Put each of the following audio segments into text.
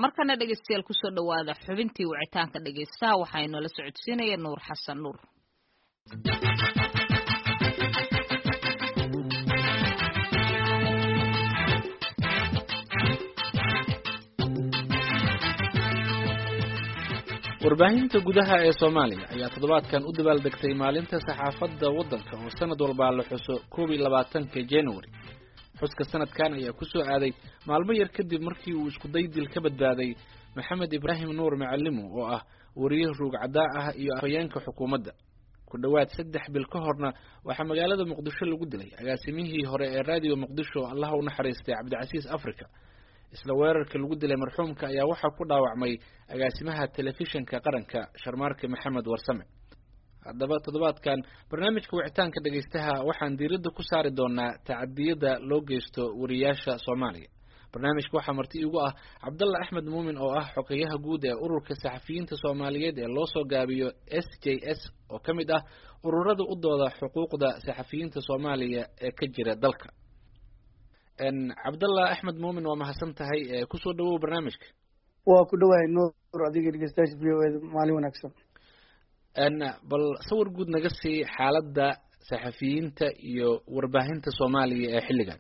markana dhegeystayaal kusoo dhawaada xubintii wicitaanka dhegeystaha waxaa inoola socodsiinaya Nuur Xasan Nuur. warbaahinta gudaha ee Soomaaliya ayaa toddobaadkan u dabaaldegtay maalinta saxaafadda waddanka oo sanad walba la xuso 22 January. xuska sanadkan ayaa ku soo aaday maalmo yar kadib markii uu isku daydil ka badbaaday Maxamed Ibraahim Nuur Macalimo oo ah wariye ruugcadaa ah iyo afhayeenka xukuumadda. ku dhawaad 3 bil ka horna waxaa magaalada Muqdisho lagu dilay agaasimihii hore ee raadiyo Muqdisho Allah u naxariistay Cabdicasiis Afrika. isla weerarka lagu dilay marxuumka ayaa waxa ku dhaawacmay agaasimaha telefishinka qaranka Sharmaarke Maxamed Warsame. haddaba toddobaadkan barnaamijka wicitaanka dhageystaha waxaan diiradda ku saari doonaa tacadiyada loo geysto wariyaasha Soomaaliya. barnaamijka waxaa marti igu ah Cabdalla Axmed Muumin oo ah xogeyaha guud ee ururka saxafiyiinta Soomaaliyeed ee loo soo gaabiyo SJS oo kamid ah ururada u dooda xuquuqda saxafiyiinta Soomaaliya ee ka jira dalka. Cabdalla Axmed Muumin waa mahadsan tahay ku soo dhawow barnaamijka. waa ku dhawahay Nuur adiga dhageystayaasha VOA maalin wanaagsan. bal sawir guud naga sii xaaladda saxafiyiinta iyo warbaahinta Soomaaliya ee xilligan.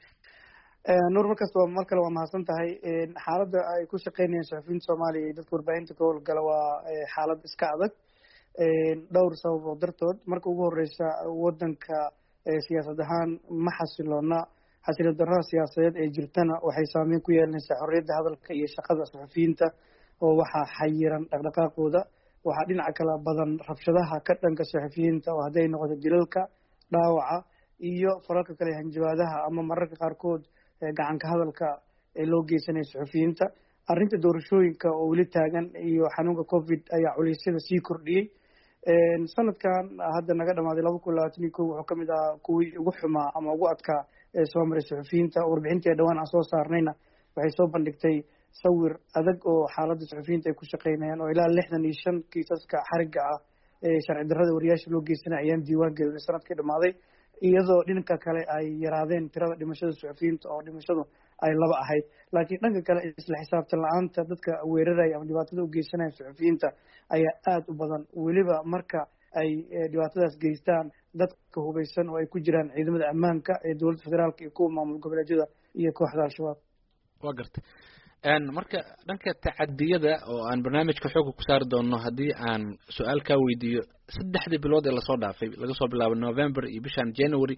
Nuur mar kale waa mahadsan tahay. xaaladda ay ku shaqeynayaan saxafiyiinta Soomaaliya iyo dadka warbaahinta ka howlgala waa xaalad iska adag dhowr sababood dartood. marka ugu horeysa wadanka siyaasad ahaan ma xasiloona. xasiloon darrada siyaasadeed ee jirtana waxay saameyn ku yeelanaysaa xorriyadda hadalka iyo shaqada saxafiyiinta oo waxaa xayiran dhaqdhaqaaqooda. waxaa dhinaca kala badan rabshadaha ka dhanka saxafiyiinta oo hadday noqoto dilalka, dhaawaca iyo faralka kale hanjabaadaha ama mararka qaarkood gacanka hadalka ee loo geysanayo saxafiyiinta. arrinta doorashooyinka oo weli taagan iyo xanuunka COVID ayaa culeysyada sii kordhiyey. sanadkan hadda naga dhamaaday 2021 wuxuu kamid ahaa kuwii ugu xumaa ama ugu adkaa ee soo maray saxafiyiinta. warbixintii dhawaan aan soo saarnayna waxay soo bandhigtay sawir adag oo xaaladda saxafiyiinta ay ku shaqeynayaan oo ilaa 65 kiisaska xariga ah ee sharci darrada wariyaasha loo geysanay ayaan diiwaan gelinay sanadkii dhamaaday, iyadoo dhanka kale ay yaraadeen tirada dhimashada saxafiyiinta oo dhimashadu ay 2 ahayd. laakiin dhanka kale isla xisaabtan la-aanta dadka weeraraya ama dhibaatada u geysanaya saxafiyiinta ayaa aad u badan, weliba marka ay dhibaatadaas geystaan dadka hubeysan oo ay ku jiraan ciidamada ammaanka ee dowladda federaalka iyo kuwa maamul goboleedyada iyo kooxda al-shabaab. waa gartay. marka dhanka tacadiyada oo aan barnaamijka xoog ku saari doono haddii aan su'aal ka weydiiyo 3 bilood ee la soo dhaafay laga soo bilaabo November iyo bishan January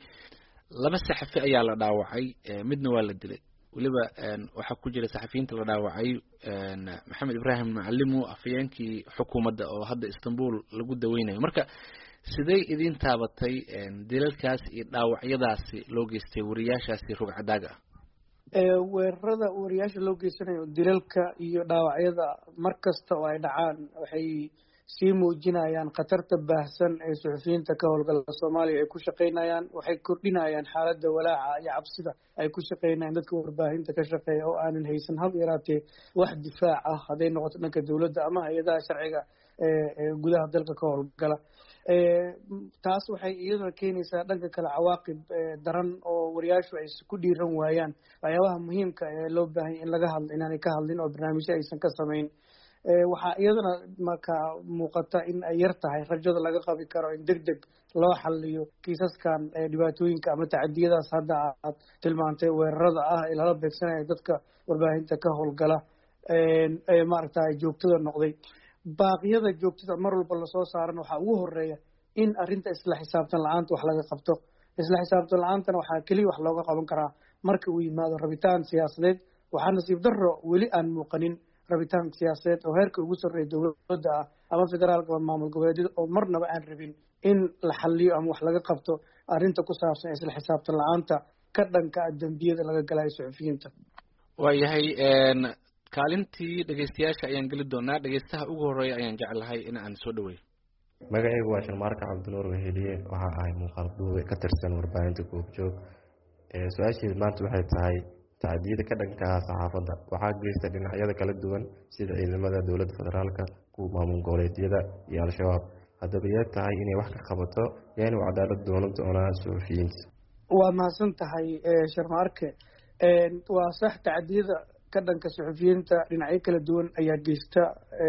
2 saxafi ayaa la dhaawacay, midna waa la dilay. waliba waxa ku jira saxafiyiinta la dhaawacay Maxamed Ibraahim Macalimo afhayeenkii xukuumadda oo hadda Istanbul lagu daweynayo. marka sidee idin taabatay dilalkaas iyo dhaawacyadaasi loo geystay wariyaashaasi rugcadaaga ah? weerarada wariyaasha loo geysanayo dilalka iyo dhaawacyada markasta oo ay dhacaan waxay sii muujinayaan khatarta baahsan ee saxafiyiinta ka howlgala Soomaaliya ay ku shaqeynayaan. waxay kordhinayaan xaaladda walaaca iyo cabsida ay ku shaqeynayaan dadka warbaahinta ka shaqeeya oo aanan haysan hal yaraatee wax difaac ah hadday noqoto dhanka dowladda ama hay-adaha sharciga ee gudaha dalka ka howlgala. taas waxay iyaduna keenaysaa dhanka kale cawaaqib daran oo wariyaashu ay ku dhiiran waayaan waxyaabaha muhiimka ee loo baahan in laga hadlo inaanay ka hadlin oo barnaamijyo aysan ka samayn. waxaa iyadana marka muuqata in ay yar tahay rajada laga qabi karo in degdeg loo xaliyo kiisaskan dhibaatooyinka ama tacadiyadaas hadda aad tilmaantay weerarada ah ee lala beegsanayo dadka warbaahinta ka howlgala ee maaragtay joogtada noqday. baaqyada joogtada mar walba lasoo saaran waxaa ugu horeeya in arrinta isla xisaabtan la-aanta wax laga qabto. isla xisaabtan la-aantana waxaa keliya wax looga qaban karaa marka uu yimaado rabitaan siyaasadeed. waxaa nasiib darro weli aan muuqanin rabitaan siyaasadeed oo heerka ugu sarreeya dowladda ah ama federaalka ama maamul goboleedyada oo marnaba aan rabin in la xaliyo ama wax laga qabto arrinta ku saabsan isla xisaabtan la-aanta ka dhanka dambiyada laga galayo saxafiyiinta. waayahay kaalintii dhageystayaasha ayaan geli doonaa. dhageystaha ugu horeeya ayaan jeclahay in aan soo dhaweeyo. magacaygu waa Sharmaarke Cabdinuur Weheliye, waxaa ahay muuqaal duube ka tirsan warbaahinta Goobjoog. su-aasheedu maanta waxay tahay tacadiyada ka dhanka ah saxaafadda waxaa geysta dhinacyada kala duwan sida ciidamada dowladda federaalka, kuwa maamul goboleedyada iyo al-shabaab. haddaba yee tahay inay wax ka qabato yaanu cadaalad doonan doonaa saxafiyiinta. waa mahadsan tahay Sharmaarke. waa sax tacadiyada ka dhanka suxufiyiinta dhinacyo kala duwan ayaa geysta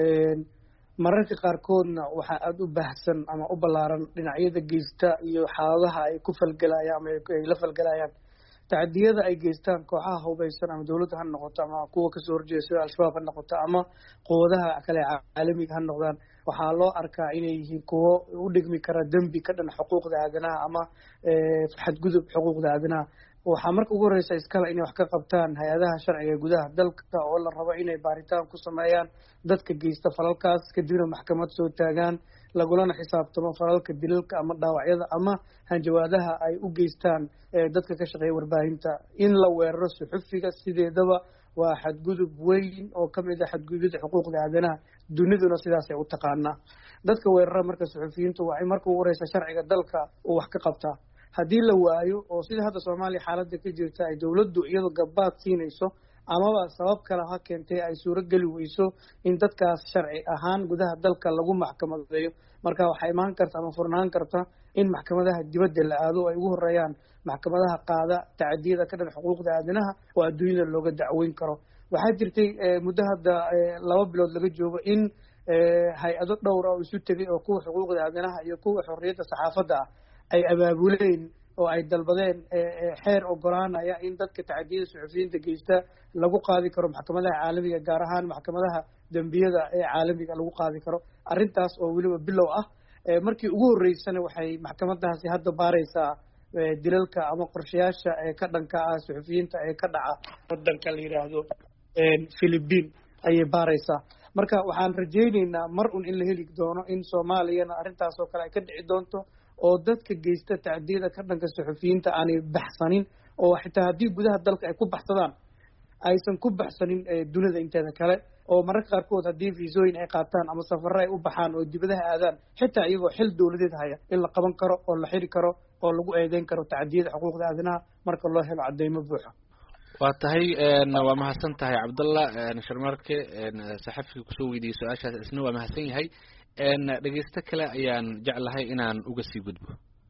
mararka qaarkoodna waxaa aada u baahsan ama u ballaaran dhinacyada geysta iyo xaaladaha ay ku falgelayaan ama ay la falgelayaan tacadiyada ay geystaan kooxaha hubeysan ama dowladda ha noqoto ama kuwa kasoo horjeeda sida al-shabaab ha noqoto ama quwadaha kale caalamiga ha noqdaan waxaa loo arkaa inay yihiin kuwo u dhigmi kara dembi ka dhan xuquuqda aadanaha ama xadgudub xuquuqda aadanaha waxaa marka ugu horeysa iskale inay wax ka qabtaan hay-adaha sharciga gudaha dalka oo la rabo inay baaritaan ku sameeyaan dadka geysta falalkaas kadibna maxkamad soo taagaan lagulana xisaabtamo falalka dilalka ama dhaawacyada ama hanjawaadaha ay u geystaan dadka ka shaqeeya warbaahinta in la weeraro suxufiga sideedaba waa xadgudub weyn oo kamid ah xadgudubada xuquuqda aadanaha duniduna sidaasay u taqaanaa dadka weerara marka suxufiyiintu waa in marka ugu horeysa sharciga dalka uu wax ka qabtaa haddii la waayo oo sida hadda soomaaliya xaaladda ka jirta ay dowladdu iyadoo gabaad siinayso amaba sabab kale ha keentay ay suuro geli weyso in dadkaas sharci ahaan gudaha dalka lagu maxkamadeeyo marka waxaa imaan karta ama furnaan karta in maxkamadaha dibadda la aado ay ugu horeeyaan maxkamadaha qaada tacadiyada ka dhan xuquuqda aadanaha oo adduunyada looga dacweyn karo waxaa jirtay muddo hadda 2 bilood laga joogo in hay-ado dhowr oo isu tegay oo kuwa xuquuqda aadanaha iyo kuwa xorriyadda saxaafadda ah ay abaabuleen oo ay dalbadeen xeer ogolaanaya in dadka tacadiyada suxufiyiinta geysta lagu qaadi karo maxkamadaha caalamiga gaar ahaan maxkamadaha dembiyada ee caalamiga lagu qaadi karo arrintaas oo weliba bilow ah markii ugu horeysana waxay maxkamadaasi hadda baaraysaa dilalka ama qorshayaasha ka dhanka ah suxufiyiinta ee ka dhaca wadanka la yidhaahdo Philippines ayay baaraysaa marka waxaan rajaynaynaa mar un in la heli doono in Soomaaliyana arrintaas oo kale ay ka dhici doonto oo dadka geysta tacadiyada ka dhanka suxufiyiinta aanay baxsanin oo xitaa haddii gudaha dalka ay ku baxsadaan aysan ku baxsanin dunida inteeda kale oo mararka qaarkood haddii fiisooyin ay qaataan ama safarro ay u baxaan oo dibadaha aadaan xitaa iyagoo xil dowladeed haya in la qaban karo oo la xiri karo oo lagu eedeyn karo tacadiyada xuquuqda aadanaha marka loo helo cadeymo buuxa waa tahay waa mahadsan tahay cabdallah sharmarke saxafiga kusoo weydiiyey su-aashaas isna waa mahadsan yahay dhegeysto kale ayaan jeclahay inaan uga sii gudbo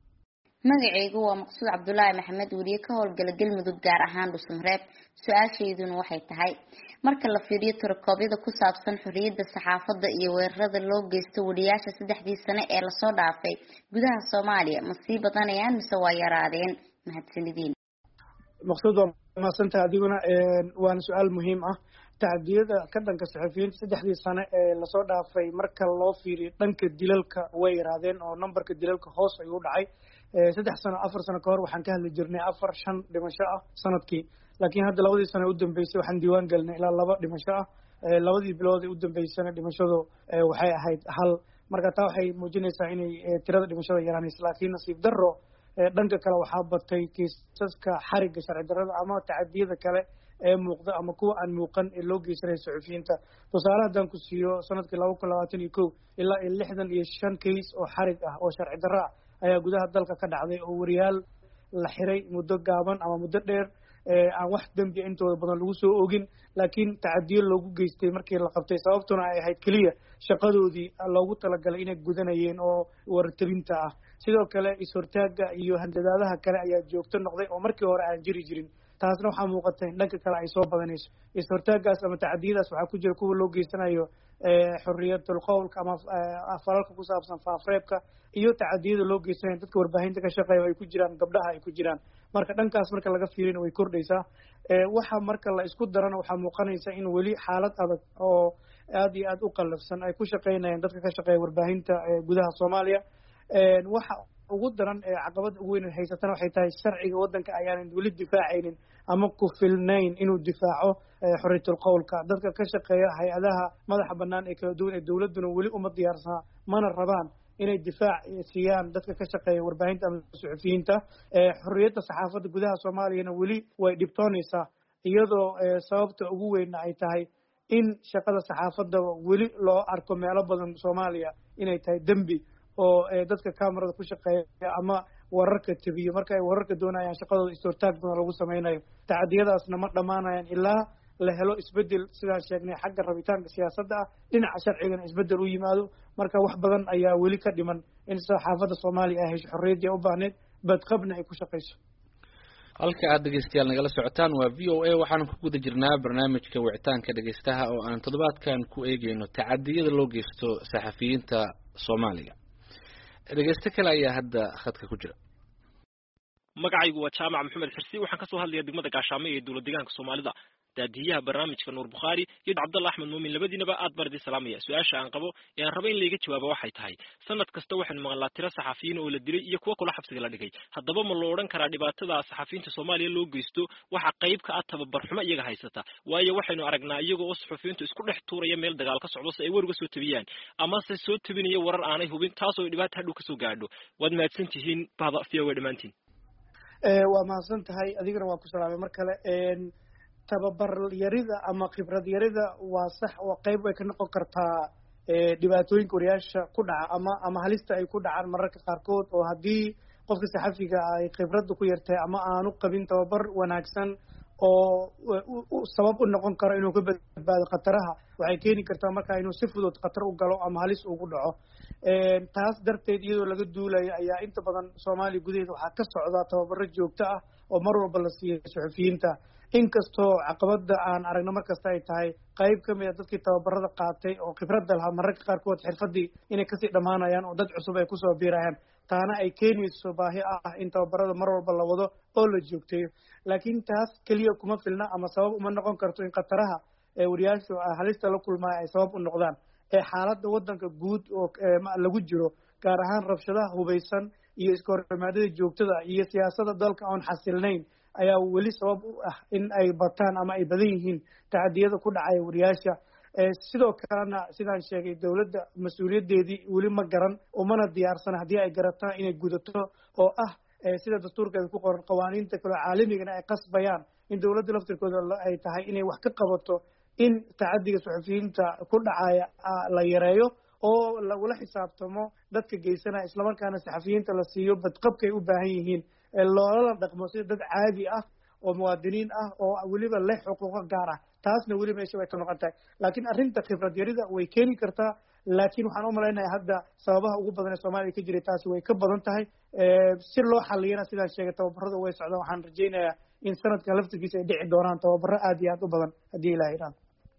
magacaygu waa maqsuud cabdullaahi maxamed weliye ka howlgala galmudug gaar ahaan dhusmareeb su-aashayduna waxay tahay marka la fiiriyo tirakoobyada ku saabsan xorriyadda saxaafadda iyo weerarada loo geysto wariyaasha 3 sano ee lasoo dhaafay gudaha Soomaaliya ma sii badanayaan mise waa yaraadeen mahadsanidin maqsuud waa mahadsantahay adiguna waana su-aal muhiim ah tacadiyada ka dhanka saxafiyiinta 3 sano ee lasoo dhaafay marka loo fiiriyo dhanka dilalka way yaraadeen oo numberka dilalka hoos ayuu u dhacay 3 sano 4 sano kahor waxaan ka hadli jirnay 4-5 dhimasho ah sanadkii laakiin hadda 2 sano u dambeysay waxaan diiwaan gelinay ilaa 2 dhimasho ah 2 bilood u dambeysana dhimashadu waxay ahayd 1 marka taa waxay muujinaysaa inay tirada dhimashada yaraanayso laakiin nasiib darro dhanka kale waxaa batay kiisaska xariga sharci darrada ama tacadiyada kale ee muuqda ama kuwa aan muuqan ee loo geysanay suxufiyiinta tusaale haddaan ku siiyo sanadkii 2021 ilaa 65 keys oo xarig ah oo sharci darro ah ayaa gudaha dalka ka dhacday oo wariyaal la xiray muddo gaaban ama muddo dheer aan wax dembi intooda badan lagu soo ogin laakiin tacadiyo loogu geystay markii la qabtay sababtuna ay ahayd keliya shaqadoodii loogu talagalay inay gudanayeen oo wartabinta ah sidoo kale is-hortaaga iyo handadaadaha kale ayaa joogto noqday oo markii hore aan jiri jirin taasna waxaa muuqata in dhanka kale ay soo badanayso is-hortaagaas ama tacadiyadaas waxaa ku jira kuwa loo geysanayo xorriyatul qowlka ama falalka ku saabsan faafreebka iyo tacadiyada loo geysanayo dadka warbaahinta ka shaqeeya ay ku jiraan gabdhaha ay ku jiraan marka dhankaas marka laga fiirina way kordhaysaa waxa marka la isku darana waxaa muuqanaysa in weli xaalad adag oo aad iyo aad u qallafsan ay ku shaqeynayaan dadka ka shaqeeya warbaahinta gudaha Soomaaliya waxa ugu daran caqabada ugu weyn haysatana waxay tahay sharciga wadanka ayaanan weli difaacaynin ama ku filnayn inuu difaaco xorriyatul qowlka dadka ka shaqeeya hay-adaha madaxa bannaan ee kala duwan ee dowladuna weli uma diyaarsana mana rabaan inay difaac siiyaan dadka ka shaqeeya warbaahinta ama suxufiyiinta xorriyadda saxaafadda gudaha Soomaaliyana weli way dhibtoonaysaa iyadoo sababta ugu weyn ay tahay in shaqada saxaafadda weli loo arko meelo badan Soomaaliya inay tahay dembi oo dadka kamarada ku shaqeeya ama wararka tabiyo marka ay wararka doonayaan shaqadooda is-hortaag badan lagu sameynayo tacadiyadaasna ma dhammaanayaan ilaa la helo isbedel sidaan sheegnay xagga rabitaanka siyaasadda ah dhinaca sharcigana isbedel u yimaado marka wax badan ayaa weli ka dhiman in saxaafadda Soomaaliya ay hesho xorriyaddii u baahneed badqabna ay ku shaqeyso halka aad dhegeystayaal nagala socotaan waa VOA waxaan ku guda jirnaa barnaamijka wicitaanka dhegeystaha oo aan toddobaadkan ku eegeyno tacadiyada loo geysto saxafiyiinta Soomaaliya. dhegeysta kale ayaa hadda khadka ku jira. magacaygu waa jaamac maxamed xirsi waxaan ka soo hadlayaa degmada gaashaamo ee dowlad deegaanka Soomaalida. daadiyaha barnaamijka Nuur Bukhari iyo Cabdalla Axmed Muumin labadiinaba aad bardi salaamaya. su'aasha aan qabo ee aan rabo in leega jawaabo waxay tahay sanad kasta waxaan maqlaa tiro saxafiyiin oo la dilay iyo kuwa kala xabsiga la dhigay. haddaba ma loo oran karaa dhibaatada saxafiyiinta Soomaaliya loo geysto waxa qayb ka ah tababar xumo iyaga haysata, waayo waxaynu aragnaa iyagoo oo saxafiyiintu isku dhex tuuraya meel dagaal ka socdo si ay war uga soo tabiyaan ama se soo tabinaya warar aanay hubin taasoo dhibaato hadhow ka soo gaadho. waad mahadsantihiin bahda fiyowe dhamaantiin. waa mahadsan tahay adigana waa ku salaamay mar kale. tababar yarida ama khibrad yarida waa sax oo qayb way ka noqon kartaa dhibaatooyinka wariyaasha ku dhaca ama halista ay ku dhacaan mararka qaarkood, oo haddii qofka saxafiga ay khibradda ku yartahay ama aanu qabin tababar wanaagsan oo sabab u noqon karo inuu ka badbaado khataraha, waxay keeni kartaa markaa inuu si fudud khatar u galo ama halis ugu dhaco. taas darteed iyadoo laga duulayo ayaa inta badan Soomaaliya gudaheeda waxaa ka socda tababaro joogto ah oo mar walba la siiyo saxafiyiinta, inkastoo caqabada aan aragno markasta ay tahay qayb ka mid a dadkii tababarada qaatay oo khibradda lahaa mararka qaarkood xirfadii inay kasii dhammaanayaan oo dad cusub ay kusoo biirayaan, taana ay keenayso baahi ah in tababarada mar walba la wado oo la joogteeyo. laakiin taas keliya kuma filna ama sabab uma noqon karto in khataraha wariyaashu halista la kulmaya ay sabab u noqdaan. xaaladda waddanka guud oo lagu jiro, gaar ahaan rabshadaha hubaysan iyo iska hormaadada joogtada iyo siyaasadda dalka oon xasilnayn ayaa weli sabab u ah in ay bataan ama ay badan yihiin tacadiyada ku dhacaya wariyaasha. sidoo kalena sidaan sheegay dowladda mas-uuliyadeedii weli ma garan umana diyaarsana haddii ay garataan inay gudato oo ah sida dastuurkeeda ku qoran qawaaniinta kale caalamigana ay qasbayaan in dowladda laftirkooda ay tahay inay wax ka qabato in tacadiga saxafiyiinta ku dhacaya la yareeyo oo lagula xisaabtamo dadka geysanaya, islamarkaana saxafiyiinta la siiyo badqabkay u baahan yihiin, loola dhaqmo sida dad caadi ah oo muwaadiniin ah oo weliba leh xuquuqo gaar ah. taasna weli meesha way ka noqon tahay, laakiin arrinta khibrad yarida way keeni kartaa. laakiin waxaan u malaynayaa hadda sababaha ugu badan ee Soomaaliya ka jiray taasi way ka badan tahay. si loo xaliyana sidaan sheegay tababarada way socdaan. waxaan rajaynayaa in sanadkan laftirkiisa ay dhici doonaan tababaro aad iyo aad u badan haddii Ilaahay idhaahdo.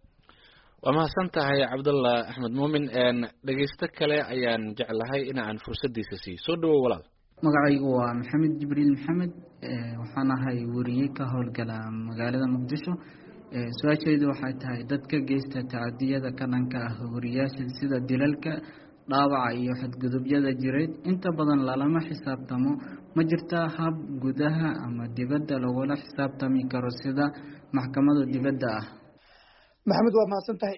waa mahadsan tahay Cabdalla Axmed Muumin. dhegeysto kale ayaan jeclahay in aan fursadiisa siiyo. soo dhawow walaal. magacaygu waa maxamed jibriil maxamed, waxaan ahay wariye ka howlgala magaalada muqdisho. su-aashaydu waxay tahay dadka geysta tacadiyada ka dhanka ah wariyaasha sida dilalka, dhaawaca iyo xadgudubyada jireed inta badan lalama xisaabtamo. ma jirtaa hab gudaha ama dibadda lagula xisaabtami karo sida maxkamada dibadda ah? maxamed waa mahadsan tahay.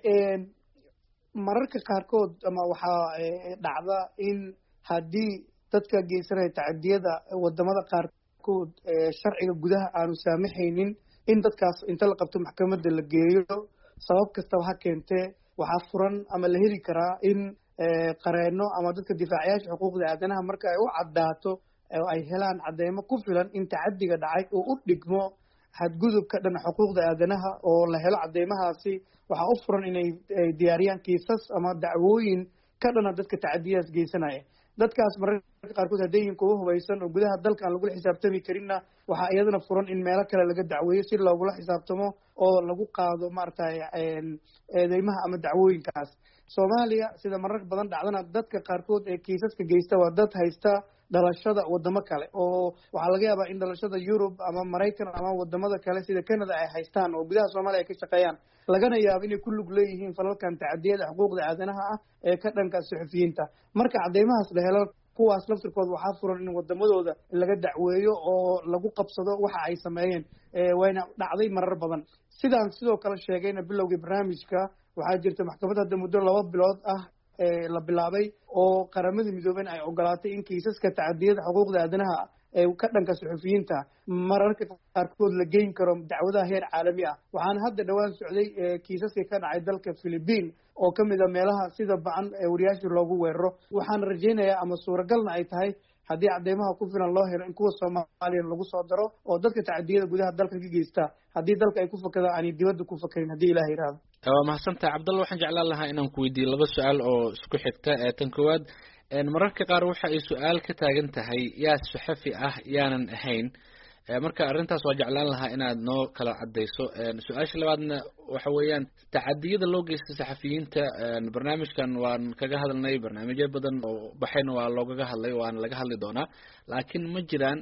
mararka qaarkood ama waxaa dhacda in haddii dadka geysanaya tacadiyada wadamada qaarkood sharciga gudaha aanu saamaxaynin in dadkaas inta la qabto maxkamadda la geeyo, sabab kastaba ha keentee waxaa furan ama la heli karaa in qareeno ama dadka difaacayaasha xuquuqda aadanaha marka ay u caddaato oo ay helaan cadeymo ku filan in tacadiga dhacay oo u dhigmo xadgudubka dhan xuquuqda aadanaha oo la helo cadeymahaasi, waxaa u furan inay diyaariyaan kiisas ama dacwooyin ka dhana dadka tacadiyadaas geysanaya. dadkaas mararka qaarkood hadday yihiin kuwa hubaysan oo gudaha dalka aan lagula xisaabtami karinna waxaa iyadana furan in meelo kale laga dacweeyo si loogula xisaabtamo oo lagu qaado maaragtay eedeymaha ama dacwooyinkaas. Soomaaliya sida marar badan dhacdana dadka qaarkood ee kiisaska geysta waa dad haysta dhalashada wadamo kale, oo waxaa laga yaabaa in dhalashada Yurub ama Maraykan ama wadamada kale sida Canada ay haystaan oo gudaha Soomaaliya ay ka shaqeeyaan, lagana yaabo inay ku lug leeyihiin falalkan tacadiyada xuquuqda aadanaha ah ee ka dhanka saxafiyiinta. marka cadeymahaas la helo kuwaas laftirkooda waxaa furan in wadamadooda laga dacweeyo oo lagu qabsado waxa ay sameeyeen. wayna dhacday marar badan. sidaan sidoo kale sheegayna bilowgii barnaamijka waxaa jirta maxkamad hadda muddo 2 bilood ah la bilaabay oo qaramada midoobay ay ogolaatay in kiisaska tacadiyada xuquuqda aadanaha ee ka dhanka saxafiyiinta mararka qaarkood la geyn karo dacwadaha heer caalami ah. waxaan hadda dhawaan socday kiisaskii ka dhacay dalka Philippines oo ka mid ah meelaha sida bacan wariyaasha loogu weeraro. waxaan rajaynayaa ama suuragalna ay tahay haddii cadeymaha ku filan loo helo in kuwa Soomaaliya lagu soo daro oo dadka tacadiyada gudaha dalka ka geysta haddii dalka ay ku fakadaan aan dibadda ku fakarin haddii Ilaahay yiraahdo. waa mahadsantahay Cabdalla. waxaan jeclaan lahaa inaan ku weydiiyo 2 su'aal oo isku xigta. tan koowaad, mararka qaar waxa ay su'aal ka taagan tahay yaa saxafi ah yaanan ahayn. marka arrintaas waa jeclaan lahaa inaad noo kala cadayso. su-aasha labaadna waxa weeyaan tacadiyada loo geystay saxafiyiinta. barnaamijkan waan kaga hadalnay, barnaamijyo badan oo baxayna waa loogaga hadlay, waana laga hadli doonaa, laakiin ma jiraan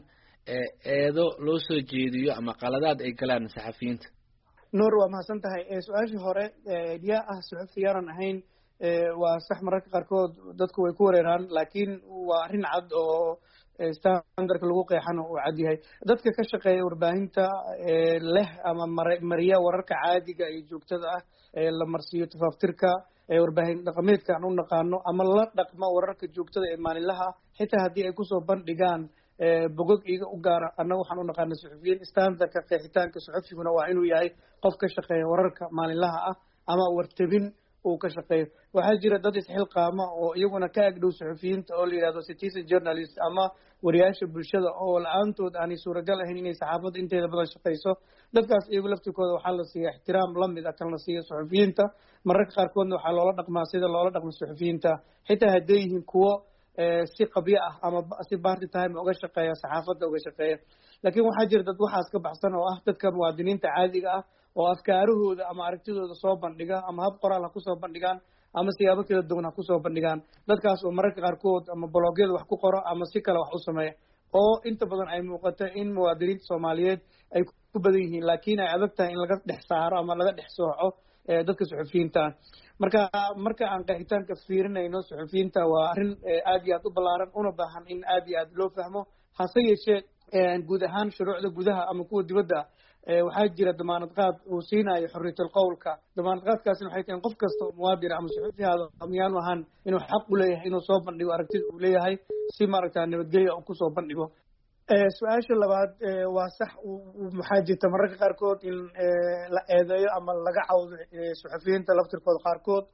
eedo loo soo jeediyo ama qaladaad ay galaan saxafiyiinta? nuur waa mahadsan tahay. su-aashii hore yaa ah suxufi yaanan ahayn, waa sax mararka qaarkood dadku way ku wareeraan, laakiin waa arrin cad oo standardka lagu qeexana uu cad yahay. dadka ka shaqeeya warbaahinta leh ama mariya wararka caadiga iyo joogtada ah la marsiiyo tafaaftirka warbaahin dhaqameedka aan u naqaano, ama la dhaqma wararka joogtada ee maalinlaha, xitaa haddii ay kusoo bandhigaan bogog iga u gaara, annaga waxaan u naqaana suxufiyiin. standardka qeexitaanka suxufiguna waa inuu yahay qof ka shaqeeya wararka maalinlaha ah ama wartabin uu ka shaqeeyo. waxaa jira dad isxilqaama oo iyaguna ka agdhow suxufiyiinta oo la yidhahdo citizen journalist ama wariyaasha bulshada, oo la-aantood aanay suuragal ahayn inay saxaafadda inteeda badan shaqeyso. dadkaas iyagu laftirkooda waxaa la siiya ixtiraam lamid ah kan la siiya suxufiyiinta. mararka qaarkoodna waxaa loola dhaqmaa sida loola dhaqmo suxufiyiinta, xitaa hadday yihiin kuwo si qabyo ah ama si party time uga shaqeeya saxaafadda uga shaqeeya. laakiin waxaa jira dad waxaas ka baxsan oo ah dadka muwaadiniinta caadiga ah oo afkaarahooda ama aragtidooda soo bandhiga, ama hab qoraal ha kusoo bandhigaan ama siyaabo kala duwan ha kusoo bandhigaan. dadkaas oo mararka qaarkood ama blogyada wax ku qoro ama si kale wax u sameeya, oo inta badan ay muuqato in muwaadiniinta soomaaliyeed ay ku badan yihiin, laakiin ay adag tahay in laga dhex saaro ama laga dhex sooco dadka suxufiyiinta ah. marka aan qeexitaanka fiirinayno suxufiyiinta waa arrin aad iyo aad u ballaaran, una baahan in aad iyo aad loo fahmo. hase yeeshee guud ahaan shuruucda gudaha ama kuwa dibadda waxaa jira damaanad qaad uu siinayo xorriyatul qowlka. damaanad qaadkaasina waxay tahay in qof kasta oo muwaadin ama suxufi ahaado miyaanu ahaan inuu xaq u leeyahay inuu soo bandhigo aragtida uu leeyahay si maaragta nabadgelya uu kusoo bandhigo. su-aasha labaad waa sax, waxaa jirta mararka qaarkood in la eedeeyo ama laga cawdo suxufiyiinta laftirkooda qaarkood,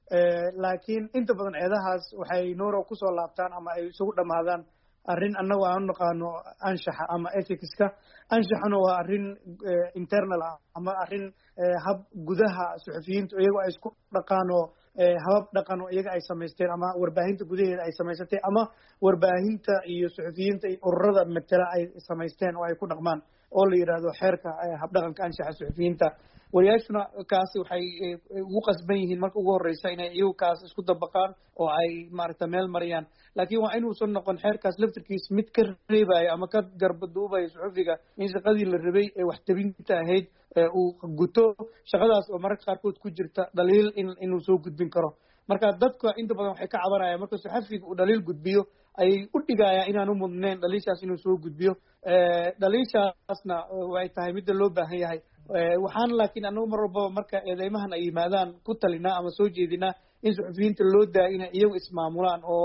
laakiin inta badan eedahaas waxay nuuro kusoo laabtaan ama ay isugu dhamaadaan arrin annagu aan u naqaano anshaxa ama ethicska. anshaxuna waa arrin internal ah ama arrin hab gudaha suxufiyiintu iyago ay isku dhaqaano habab dhaqan oo iyaga ay samaysteen, ama warbaahinta gudaheeda ay samaysatay, ama warbaahinta iyo suxufiyiinta iyo ururada matala ay samaysteen oo ay ku dhaqmaan, oo la yidhaahdo xeerka habdhaqanka anshaxa suxufiyiinta. wariyaashuna kaasi waxay ugu qasban yihiin marka ugu horeysa inay iyagu kaas isku dabaqaan oo ay maaragta meel mariyaan. laakiin waa inuusan noqon xeerkaas laftirkiis mid ka reebaya ama ka garbaduubaya suxufiga in shaqadii la rabay ee waxtabinta ahayd uu guto shaqadaas oo mararka qaarkood ku jirta dhaliil inuu soo gudbin karo. marka dadka inta badan waxay ka cabanayaan marka suxufiga uu dhaliil gudbiyo ayay u dhigayaan inaanu mudnayn dhaliishaas inuu soo gudbiyo. dhaliishaasna way tahay midda loo baahan yahay. waxaan laakiin anagu mar walbaba marka eedeymahan ay yimaadaan ku talinaa ama soo jeedinaa in suxufiyiinta loo daayo inay iyagu ismaamulaan, oo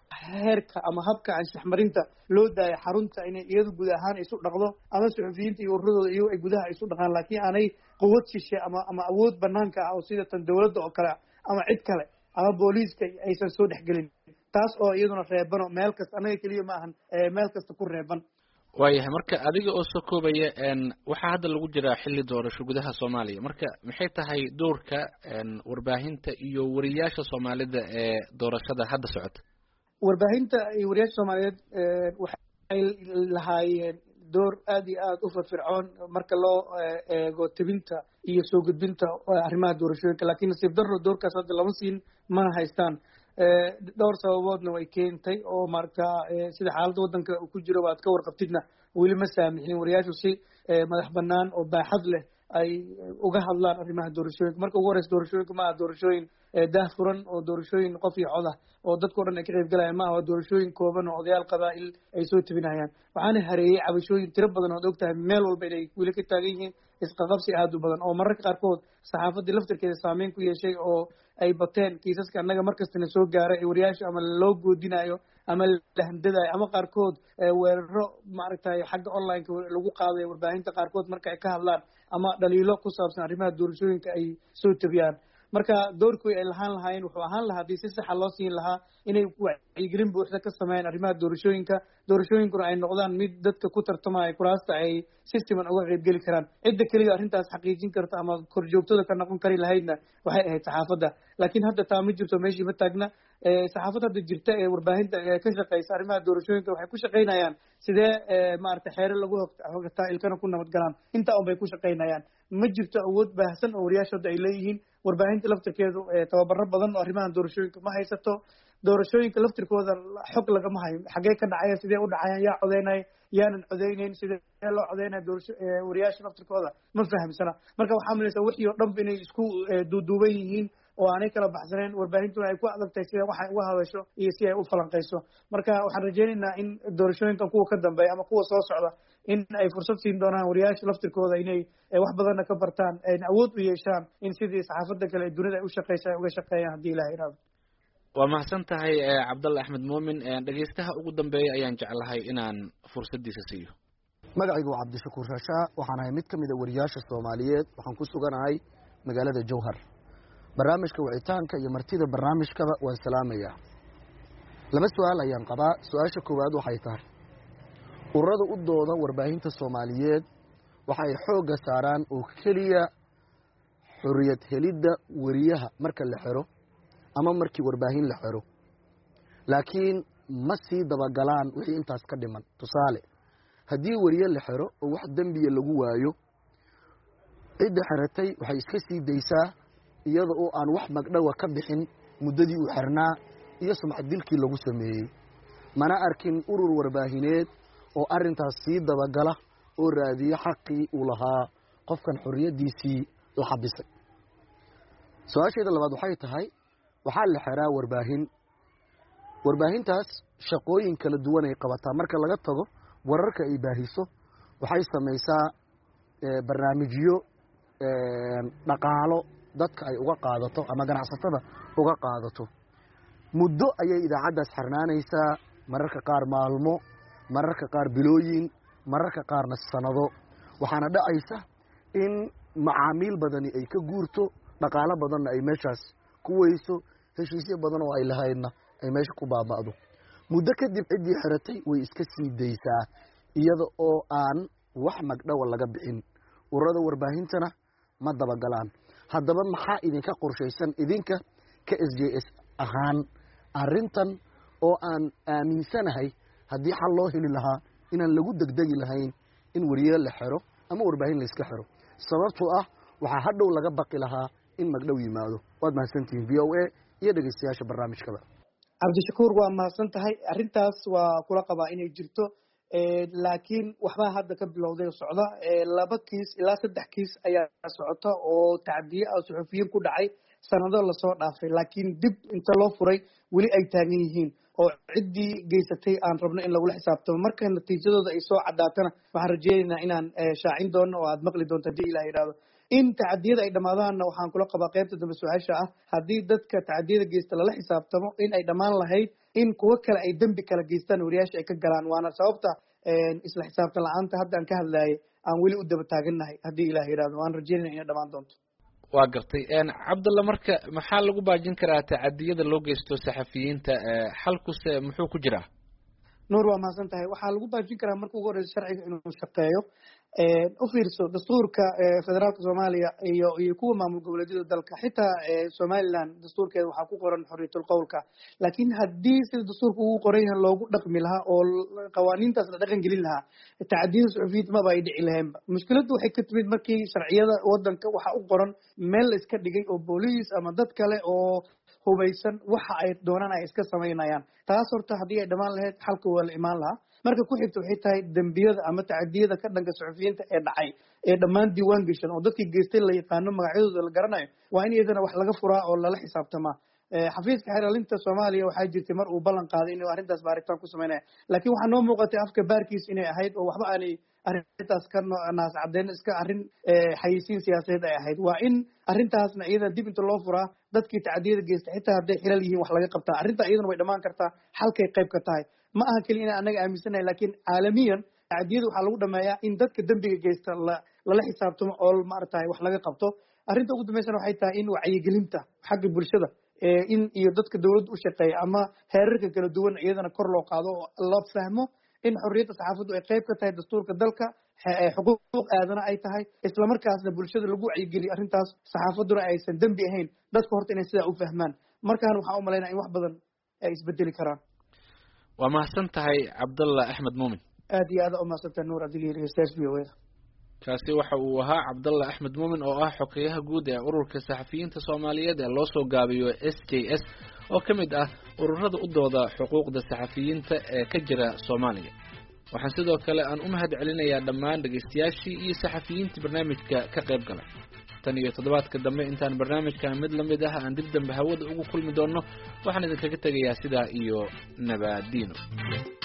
heerka ama habka anshax marinta loo daayo xarunta inay iyadu guud ahaan isu dhaqdo, ama suxufiyiinta iyo ururadooda iyagu ay gudaha isu dhaqaan, laakiin aanay quwad shishe ama awood banaanka ah oo sida tan dawladda oo kale ama cid kale ama booliiska aysan soo dhexgelin. taas oo iyaduna reebano meel kasta, annaga keliya ma ahan meel kasta ku reeban. waayahay, marka adiga oo soo koobaya waxaa hadda lagu jiraa xilli doorasho gudaha Soomaaliya, marka maxay tahay doorka warbaahinta iyo wariyaasha Soomaalida ee doorashada hadda socota? warbaahinta iyo wariyaasha Soomaaliyeed waxay lahaayeen door aad iyo aad u firfircoon marka loo eego tebinta iyo soo gudbinta arrimaha doorashooyinka, laakiin nasiib darro doorkaas hadda lama siin, mana haystaan. dhowr sababoodna way keentay oo maaragta sida xaaladda waddanka uu ku jiro waad ka warqabtidna weli ma saamixin wariyaashu si madax bannaan oo baaxad leh ay uga hadlaan arrimaha doorashooyinka. marka ugu horeysa doorashooyinka ma aha doorashooyin daahfuran oo doorashooyin qof iyo cod ah oo dadkao dhan ay ka qayb galayaan, ma aha doorashooyin kooban oo odayaal qabaa'il ay soo tebinayaan. waxaana hareeyey cabashooyin tiro badan ood ogtahay meel walba inay weli ka taagan yihiin isqaqabsi aad u badan oo mararka qaarkood saxaafadii laftirkeeda saameyn ku yeeshay oo ay bateen kiisaska annaga markastana soo gaaray ee wariyaasha ama loo goodinayo ama la handadayo ama qaarkood weeraro maaragtay xagga online-ka lagu qaadayo warbaahinta qaarkood marka ay ka hadlaan ama dhaliilo ku saabsan arrimaha doorashooyinka ay soo tebiyaan. marka doorkii ay lahaan lahaayeen wuxuu ahaan lahaa haddii si saxa loo siin lahaa inay wacyigelin buuxda ka sameeyaan arrimaha doorashooyinkuna ay noqdaan mid dadka ku tartamaya kuraasta ay si siman uga qaybgeli karaan cidda keliya arrintaas xaqiijin karta ama korjoogtada ka noqon kari lahaydna waxay ahayd saxaafadda laakiin hadda taa ma jirto meeshii ma taagna saxaafadda hadda jirta ee warbaahinta ka shaqeysa arrimaha doorashooyinka waxay ku shaqaynayaan sidee maaragtay xeere lagu hogtaa ilkana ku nabad galaan intaa un bay ku shaqaynayaan ma jirto awood baahsan oo wariyaasha hadda ay leeyihiin warbaahinta laftirkeedu tababaro badan oo arrimaha doorashooyinka ma haysato doorashooyinka laftirkooda xog lagama hayo xagee ka dhacaya sidee u dhacayaan yaa codeynaya yaanan codeyneyn sidee loo codeynaya wariyaasha laftirkooda ma fahamsana marka waxaa malaysaa wixii oo dhanba inay isku duuduuban yihiin oo aanay kala baxsaneen warbaahintuna ay ku adagtahay sida waxay uga hadasho iyo si ay u falanqayso marka waxaan rajaynaynaa in doorashooyinkan kuwa ka dambeeya ama kuwa soo socda in ay fursad siin doonaan wariyaasha laftirkooda inay wax badanna ka bartaan ayna awood u yeeshaan in sidii saxaafadda kale ee dunida ay u shaqeysa ay uga shaqeeyaan haddii ilaha iraado waa mahadsan tahay cabdalla axmed muumin dhegeystaha ugu dambeeya ayaan jeclahay inaan fursaddiisa siiyo magacaygu waa cabdishakuur raashaa waxaan ahay mid ka mid a wariyaasha soomaaliyeed waxaan ku suganahay magaalada jowhar barnaamijka wicitaanka iyo martida barnaamijkaba waan salaamayaa laba su-aal ayaan qabaa su-aasha koowaad waxay tahay ururada u dooda warbaahinta soomaaliyeed waxa ay xoogga saaraan oo keliya xorriyad helidda wariyaha marka la xiro ama markii warbaahin la xiro laakiin ma sii dabagalaan wixii intaas ka dhiman tusaale haddii wariye la xiro oo wax dembiya lagu waayo cidda xiratay waxay iska sii daysaa iyada oo aan wax magdhowa ka bixin muddadii uu xirnaa iyo sumcad dilkii lagu sameeyey mana arkin urur warbaahineed oo arrintaas sii dabagala oo raadiyo xaqii uu lahaa qofkan xorriyaddiisii la xabisay su-aasheeda labaad waxay tahay waxaa la xiraa warbaahintaas shaqooyin kala duwan ay qabataa marka laga tago wararka ay baahiso waxay samaysaa barnaamijyo dhaqaalo dadka ay uga qaadato ama ganacsatada uga qaadato muddo ayay idaacaddaas xirnaanaysaa mararka qaar maalmo mararka qaar bilooyin mararka qaarna sanado waxaana dhacaysa in macaamiil badani ay ka guurto dhaqaalo badanna ay meeshaas ku weyso heshiisyo badan oo ay lahaydna ay meesha ku baaba'do muddo kadib ciddii xiratay way iska sii daysaa iyada oo aan wax magdhowa laga bixin ururada warbaahintana ma dabagalaan haddaba maxaa idinka qorshaysan idinka ka SJS ahaan arrintan oo aan aaminsanahay haddii xal loo heli lahaa inaan lagu degdegi lahayn in wariye la xiro ama warbaahin layska xiro sababtoo ah waxaa hadhow laga baqi lahaa in magdhow yimaado waad mahadsantihiin VOA iyo dhegeystayaasha barnaamijkaba cabdishakuur waa mahadsan tahay arrintaas waa kula qabaa inay jirto laakiin waxbaa hadda ka bilowday socda 2 kiis ilaa 3 kiis ayaa socota oo tacdiye ah suxufiyiin ku dhacay sanado lasoo dhaafay laakiin dib inta loo furay weli ay taagan yihiin oo ciddii geysatay aan rabno in lagula xisaabtamo marka natiijadooda ay soo cadaatana waxaan rajeynaynaa inaan shaacin doono oo aad maqli doonto haddii ilaah yidhaahdo in tacadiyada ay dhammaadaanna waxaan kula qabaa qaybta dambe su-aasha ah haddii dadka tacadiyada geysta lala xisaabtamo in ay dhammaan lahayd in kuwo kale ay dembi kala geystaan wariyaasha ay ka galaan waana sababta isla xisaabtan la-aanta hadda aan ka hadlayay aan weli u daba taagannahay haddii ilaah yidhahdo waan rajeynaya inay dhammaan doonto waa gartay cabdalla marka maxaa lagu baajin karaa tacadiyada loo geysto saxafiyiinta xalkuse muxuu ku jiraa nuur waa mahadsan tahay waxaa lagu baajin karaa marka ugu horeysa sharciga inuu shaqeeyo u fiirso dastuurka federaalka soomaaliya iyo kuwa maamul goboleedyada dalka xitaa somaliland dastuurkeeda waxaa ku qoran xorriyatul qowlka laakiin haddii sida dastuurka ugu qoran yahay loogu dhaqmi lahaa oo qawaaniintaas la dhaqan gelin lahaa tacadiyada suxufiyiinta maba ay dhici lahaynba mushkiladdu waxay ka timid markii sharciyada wadanka waxa u qoran meel la iska dhigay oo booliis ama dad kale oo hubaysan waxa ay doonaan ay iska samaynayaan taas horta haddii ay dhammaan lahayd xalka waa la imaan lahaa marka ku xigta waxay tahay dembiyada ama tacadiyada ka dhanka suxufiyiinta ee dhacay ee dhammaan diiwaan geshan oo dadkii geystay la yaqaano magacyadooda la garanayo waa in iyadana wax laga furaa oo lala xisaabtamaa xafiiska xeeralinta soomaaliya waxaa jirtay mar uu ballan qaaday inuu arrintaas baaritaan ku samaynaya laakiin waxaa noo muuqatay afka baarkiis inay ahayd oo waxba aanay arrintaas ka naas caddeyn iska arrin xayisiin siyaasadeed ay ahayd waa in arrintaasna iyada dib inta loo furaa dadkii tacadiyada geystay xitaa hadday xilal yihiin wax laga qabtaa arrinta iyadana way dhammaan kartaa xalkay qayb ka tahay ma aha keliya inaan anaga aaminsanahay laakiin caalamiyan tacadiyada waxaa lagu dhameeyaa in dadka dembiga geysta lala xisaabtamo oo maaragtay wax laga qabto arrinta ugu dambeysana waxay tahay in wacyigelinta xagga bulshada in iyo dadka dawladda u shaqeeya ama heerarka kala duwan iyadana kor loo qaado oo la fahmo in xorriyadda saxaafaddu ay qayb ka tahay dastuurka dalka xuquuq aadana ay tahay islamarkaasna bulshada lagu wacyigeliyo arrintaas saxaafadduna aysan dembi ahayn dadka horta inay sidaa u fahmaan markaan waxaan u malaynaya in wax badan ay isbedeli karaan. waa mahadsan tahay cabdalla axmed muumin. aad iyo aad u mahadsantahay nuur adiga dhegeystayaasha v o a. kaasi waxa uu ahaa cabdalla axmed muumin oo ah xogeyaha guud ee ururka saxafiyiinta soomaaliyeed ee loo soo gaabiyo SJS oo ka mid ah ururada u dooda xuquuqda saxafiyiinta ee ka jira Soomaaliya. waxaan sidoo kale aan u mahad celinayaa dhammaan dhageystayaashii iyo saxafiyiintii barnaamijka ka qayb galay. tan iyo toddobaadka dambe intaan barnaamijkan mid la mid ah aan dib dambe hawada ugu kulmi doono waxaan idinkaga tegayaa sidaa iyo nabadiino.